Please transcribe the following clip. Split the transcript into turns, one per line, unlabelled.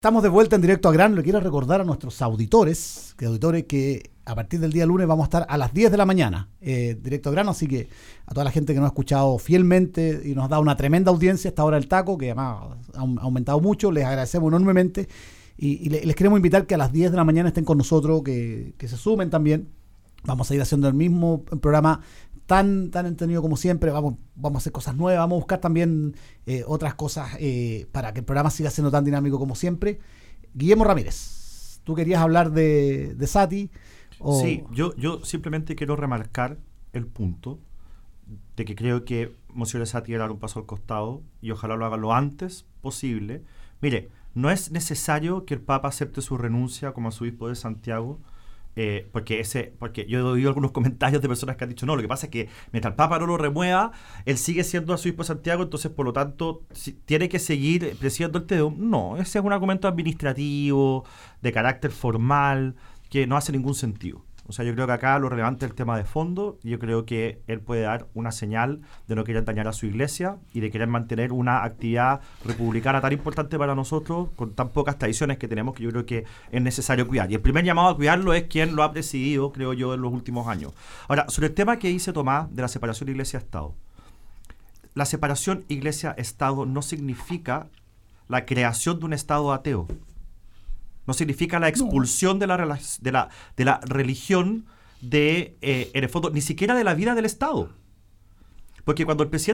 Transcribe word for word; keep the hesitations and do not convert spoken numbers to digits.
Estamos de vuelta en Directo a Grano. Le quiero recordar a nuestros auditores, que auditores que a partir del día lunes vamos a estar a las diez de la mañana, eh, Directo a Grano, así que a toda la gente que nos ha escuchado fielmente y nos da una tremenda audiencia a esta hora del taco, que además ha aumentado mucho, les agradecemos enormemente y, y les queremos invitar que a las diez de la mañana estén con nosotros, que, que se sumen también. Vamos a ir haciendo el mismo programa tan tan entretenido como siempre. Vamos, vamos a hacer cosas nuevas, vamos a buscar también eh, otras cosas eh, para que el programa siga siendo tan dinámico como siempre. Guillermo Ramírez, tú querías hablar de, de Sati. O...
Sí, yo, yo simplemente quiero remarcar el punto de que creo que Monsignor Sati debe dar un paso al costado y ojalá lo haga lo antes posible. Mire, no es necesario que el Papa acepte su renuncia como arzobispo de Santiago. Eh, porque ese porque yo he oído algunos comentarios de personas que han dicho no, lo que pasa es que mientras el Papa no lo remueva, él sigue siendo arzobispo de Santiago, entonces por lo tanto si, tiene que seguir presidiendo el Te Deum. No, ese es un argumento administrativo de carácter formal que no hace ningún sentido. O sea, yo creo que acá lo relevante es el tema de fondo. Yo creo que él puede dar una señal de no querer dañar a su iglesia y de querer mantener una actividad republicana tan importante para nosotros, con tan pocas tradiciones que tenemos, que yo creo que es necesario cuidar. Y el primer llamado a cuidarlo es quien lo ha presidido, creo yo, en los últimos años. Ahora, sobre el tema que dice Tomás de la separación Iglesia-Estado. La separación Iglesia-Estado no significa la creación de un Estado ateo. No significa la expulsión no. de, la, de, la, de la religión de, eh, en el fondo, ni siquiera de la vida del Estado. Porque cuando el presidente